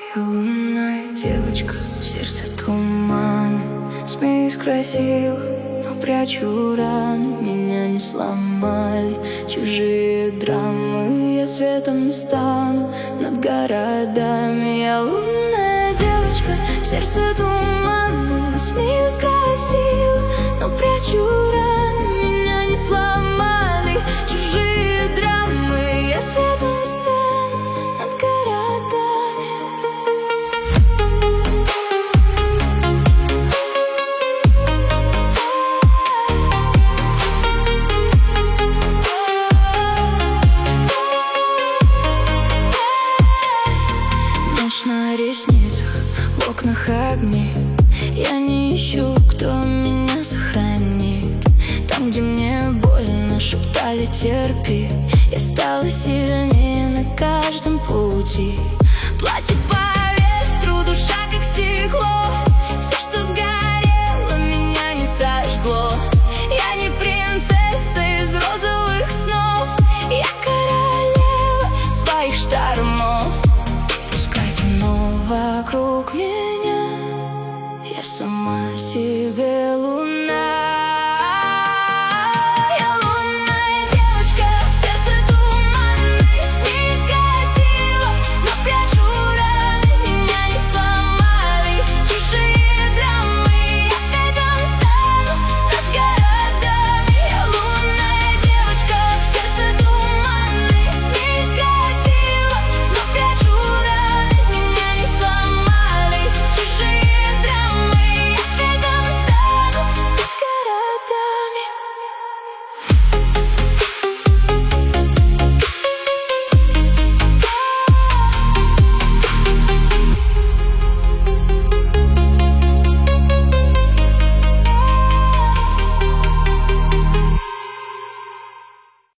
Я лунная девочка, в сердце туманы. Смеюсь красиво, но прячу раны. Меня не сломали чужие драмы. Я светом стану над городами. Я лунная девочка, в сердце туманы. Смеюсь красиво, но прячу раны. Меня не сломали чужие драмы. Я светом стану над городами. Ночь на ресницах, в окнах огни. Я не ищу, кто меня сохранит. Там, где мне больно, шептали терпи. Я стала сильнее на каждом пути. Платит по ветру душа, как стекло.